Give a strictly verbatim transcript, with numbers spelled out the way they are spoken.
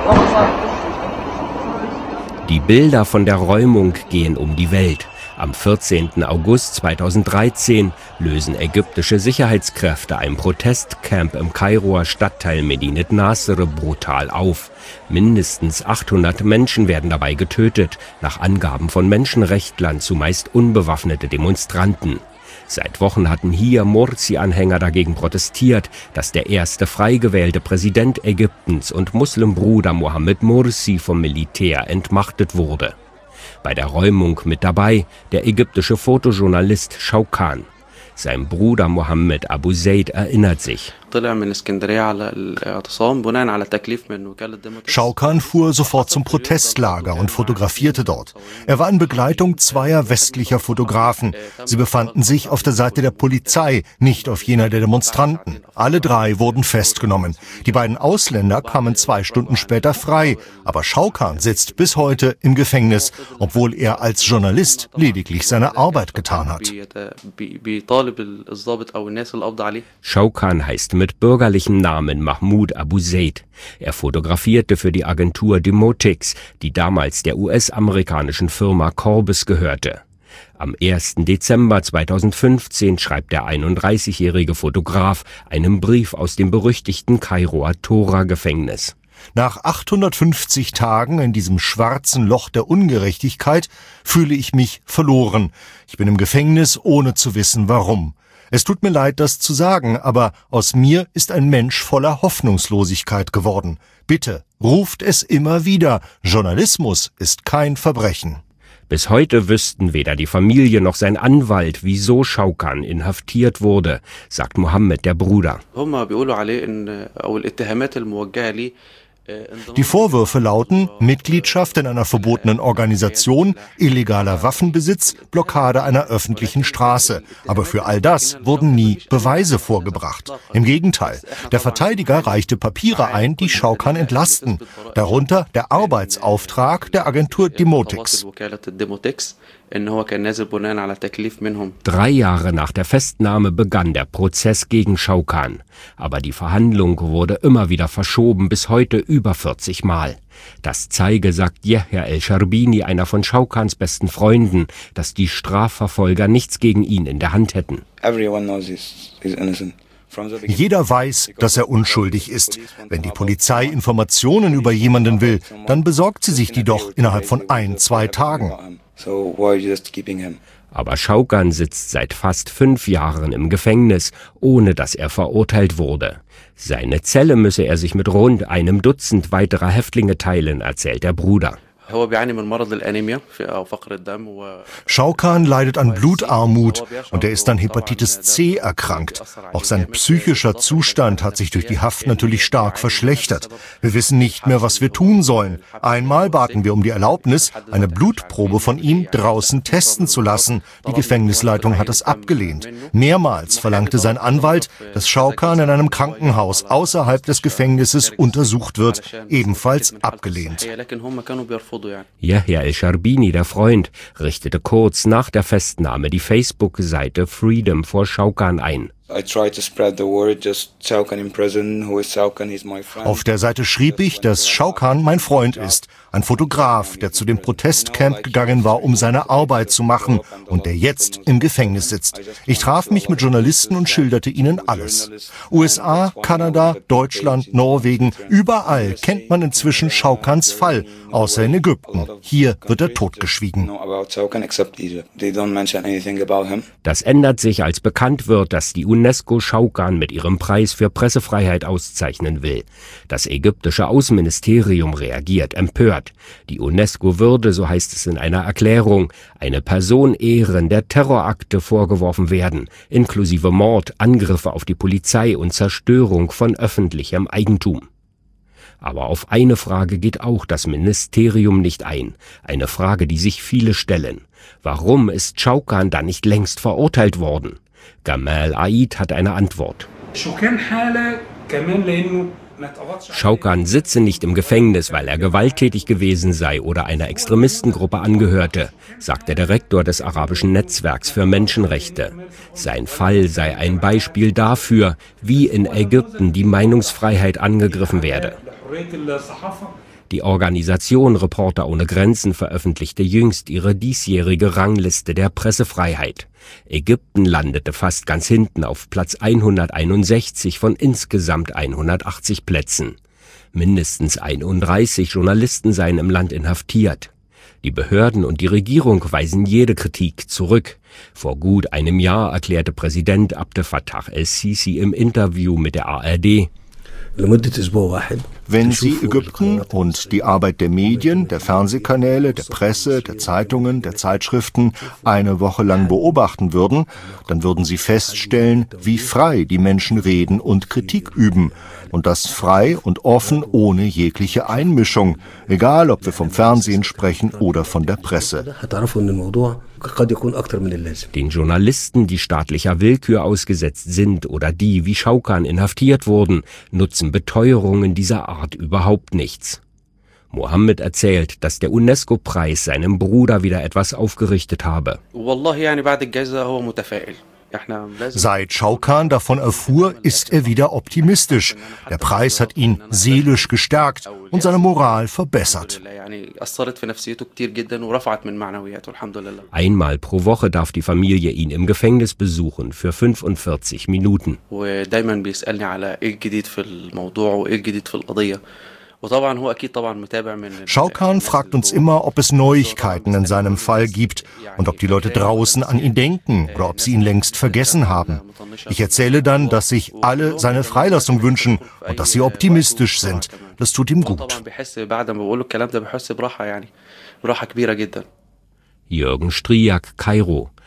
Die Bilder von der Räumung gehen um die Welt. Am vierzehnten August zweitausenddreizehn lösen ägyptische Sicherheitskräfte ein Protestcamp im Kairoer Stadtteil Medinet Nasr brutal auf. Mindestens achthundert Menschen werden dabei getötet, nach Angaben von Menschenrechtlern zumeist unbewaffnete Demonstranten. Seit Wochen hatten hier Morsi-Anhänger dagegen protestiert, dass der erste frei gewählte Präsident Ägyptens und Muslimbruder Mohammed Morsi vom Militär entmachtet wurde. Bei der Räumung mit dabei der ägyptische Fotojournalist Shawkan. Sein Bruder Mohammed Abu Zaid erinnert sich. Shawkan fuhr sofort zum Protestlager und fotografierte dort. Er war in Begleitung zweier westlicher Fotografen. Sie befanden sich auf der Seite der Polizei, nicht auf jener der Demonstranten. Alle drei wurden festgenommen. Die beiden Ausländer kamen zwei Stunden später frei. Aber Shawkan sitzt bis heute im Gefängnis, obwohl er als Journalist lediglich seine Arbeit getan hat. Shawkan heißt mit bürgerlichem Namen Mahmoud Abu Zaid. Er fotografierte für die Agentur Demotics, die damals der U S-amerikanischen Firma Corbis gehörte. Am ersten Dezember zweitausendfünfzehn schreibt der einunddreißigjährige Fotograf einen Brief aus dem berüchtigten Kairoer Tora-Gefängnis. Nach achthundertfünfzig Tagen in diesem schwarzen Loch der Ungerechtigkeit fühle ich mich verloren. Ich bin im Gefängnis, ohne zu wissen, warum. Es tut mir leid, das zu sagen, aber aus mir ist ein Mensch voller Hoffnungslosigkeit geworden. Bitte, ruft es immer wieder. Journalismus ist kein Verbrechen. Bis heute wüssten weder die Familie noch sein Anwalt, wieso Shawkan inhaftiert wurde, sagt Mohammed, der Bruder. Die Vorwürfe lauten Mitgliedschaft in einer verbotenen Organisation, illegaler Waffenbesitz, Blockade einer öffentlichen Straße. Aber für all das wurden nie Beweise vorgebracht. Im Gegenteil, der Verteidiger reichte Papiere ein, die Shawkan entlasten. Darunter der Arbeitsauftrag der Agentur Demotics. Drei Jahre nach der Festnahme begann der Prozess gegen Shawkan. Aber die Verhandlung wurde immer wieder verschoben, bis heute über vierzig Mal. Das zeige, sagt Yahya El-Sharbini, einer von Shawkans besten Freunden, dass die Strafverfolger nichts gegen ihn in der Hand hätten. Jeder weiß, dass er unschuldig ist. Wenn die Polizei Informationen über jemanden will, dann besorgt sie sich die doch innerhalb von ein, zwei Tagen. Aber Shawkan sitzt seit fast fünf Jahren im Gefängnis, ohne dass er verurteilt wurde. Seine Zelle müsse er sich mit rund einem Dutzend weiterer Häftlinge teilen, erzählt der Bruder. Shawkan leidet an Blutarmut und er ist an Hepatitis C erkrankt. Auch sein psychischer Zustand hat sich durch die Haft natürlich stark verschlechtert. Wir wissen nicht mehr, was wir tun sollen. Einmal baten wir um die Erlaubnis, eine Blutprobe von ihm draußen testen zu lassen. Die Gefängnisleitung hat es abgelehnt. Mehrmals verlangte sein Anwalt, dass Shawkan in einem Krankenhaus außerhalb des Gefängnisses untersucht wird. Ebenfalls abgelehnt. Yahya El-Sharbini, der Freund, richtete kurz nach der Festnahme die Facebook-Seite Freedom for Shawkan ein. Auf der Seite schrieb ich, dass Shawkan mein Freund ist, ein Fotograf, der zu dem Protestcamp gegangen war, um seine Arbeit zu machen und der jetzt im Gefängnis sitzt. Ich traf mich mit Journalisten und schilderte ihnen alles. U S A, Kanada, Deutschland, Norwegen, überall kennt man inzwischen Shawkans Fall, außer in Ägypten. Hier wird er totgeschwiegen. Das ändert sich, als bekannt wird, dass die UNESCO Shawkan mit ihrem Preis für Pressefreiheit auszeichnen will. Das ägyptische Außenministerium reagiert empört. Die UNESCO würde, so heißt es in einer Erklärung, eine Person ehren, der Terrorakte vorgeworfen werden, inklusive Mord, Angriffe auf die Polizei und Zerstörung von öffentlichem Eigentum. Aber auf eine Frage geht auch das Ministerium nicht ein. Eine Frage, die sich viele stellen. Warum ist Shawkan dann nicht längst verurteilt worden? Gamal Aid hat eine Antwort. Shawkan sitze nicht im Gefängnis, weil er gewalttätig gewesen sei oder einer Extremistengruppe angehörte, sagt der Direktor des arabischen Netzwerks für Menschenrechte. Sein Fall sei ein Beispiel dafür, wie in Ägypten die Meinungsfreiheit angegriffen werde. Die Organisation Reporter ohne Grenzen veröffentlichte jüngst ihre diesjährige Rangliste der Pressefreiheit. Ägypten landete fast ganz hinten auf Platz hunderteinundsechzig von insgesamt hundertachtzig Plätzen. Mindestens einunddreißig Journalisten seien im Land inhaftiert. Die Behörden und die Regierung weisen jede Kritik zurück. Vor gut einem Jahr erklärte Präsident Abdel Fattah el-Sisi im Interview mit der A R D: Wenn Sie Ägypten und die Arbeit der Medien, der Fernsehkanäle, der Presse, der Zeitungen, der Zeitschriften eine Woche lang beobachten würden, dann würden Sie feststellen, wie frei die Menschen reden und Kritik üben. Und das frei und offen, ohne jegliche Einmischung, egal ob wir vom Fernsehen sprechen oder von der Presse. Den Journalisten, die staatlicher Willkür ausgesetzt sind oder die wie Shawkan inhaftiert wurden, nutzen Beteuerungen dieser Art überhaupt nichts. Mohammed erzählt, dass der UNESCO-Preis seinem Bruder wieder etwas aufgerichtet habe. Seit Shawkan davon erfuhr, ist er wieder optimistisch. Der Preis hat ihn seelisch gestärkt und seine Moral verbessert. Einmal pro Woche darf die Familie ihn im Gefängnis besuchen für fünfundvierzig Minuten. Shawkan fragt uns immer, ob es Neuigkeiten in seinem Fall gibt und ob die Leute draußen an ihn denken oder ob sie ihn längst vergessen haben. Ich erzähle dann, dass sich alle seine Freilassung wünschen und dass sie optimistisch sind. Das tut ihm gut. Jürgen Striak, Kairo.